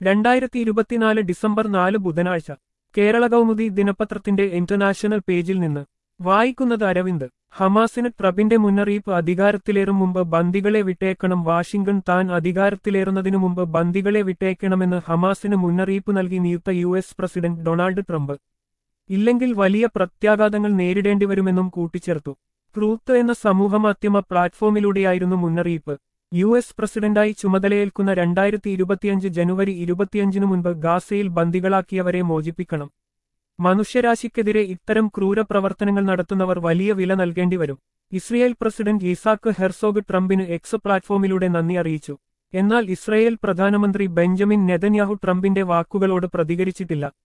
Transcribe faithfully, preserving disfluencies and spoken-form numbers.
രണ്ടായിരത്തി ഇരുപത്തിനാല് ഡിസംബർ നാല് ബുധനാഴ്ച കേരള കൗമുദി ദിനപത്രത്തിന്റെ ഇന്റർനാഷണൽ പേജിൽ നിന്ന് വായിക്കുന്നത് അരവിന്ദ്. ഹമാസിന് ട്രംപിന്റെ മുന്നറിയിപ്പ്. അധികാരത്തിലേറും മുമ്പ് ബന്ദികളെ വിട്ടേക്കണം. വാഷിംഗ്ടൺ. താൻ അധികാരത്തിലേറുന്നതിനു മുമ്പ് ബന്ദികളെ വിട്ടേക്കണമെന്ന് ഹമാസിന് മുന്നറിയിപ്പ് നൽകി നിയുക്ത U S president Donald Trump. ഇല്ലെങ്കിൽ വലിയ പ്രത്യാഘാതങ്ങൾ നേരിടേണ്ടിവരുമെന്നും കൂട്ടിച്ചേർത്തു. ട്രൂത്ത് എന്ന സമൂഹമാധ്യമ പ്ലാറ്റ്ഫോമിലൂടെയായിരുന്നു മുന്നറിയിപ്പ്. യു എസ് പ്രസിഡന്റായി ചുമതലയേൽക്കുന്ന രണ്ടായിരത്തി ഇരുപത്തിയഞ്ച് ജനുവരി ഇരുപത്തിയഞ്ചിനു മുൻപ് ഗാസയിൽ ബന്ദികളാക്കിയവരെ മോചിപ്പിക്കണം. മനുഷ്യരാശിക്കെതിരെ ഇത്തരം ക്രൂര പ്രവർത്തനങ്ങൾ നടത്തുന്നവർ വലിയ വില നൽകേണ്ടിവരും. ഇസ്രയേൽ പ്രസിഡന്റ് ഈസാക്ക് ഹെർസോഗ് ട്രംപിന് എക്സ് പ്ലാറ്റ്ഫോമിലൂടെ നന്ദി അറിയിച്ചു. എന്നാൽ ഇസ്രയേൽ പ്രധാനമന്ത്രി ബെഞ്ചമിൻ നെതന്യാഹു ട്രംപിന്റെ വാക്കുകളോട് പ്രതികരിച്ചിട്ടില്ല.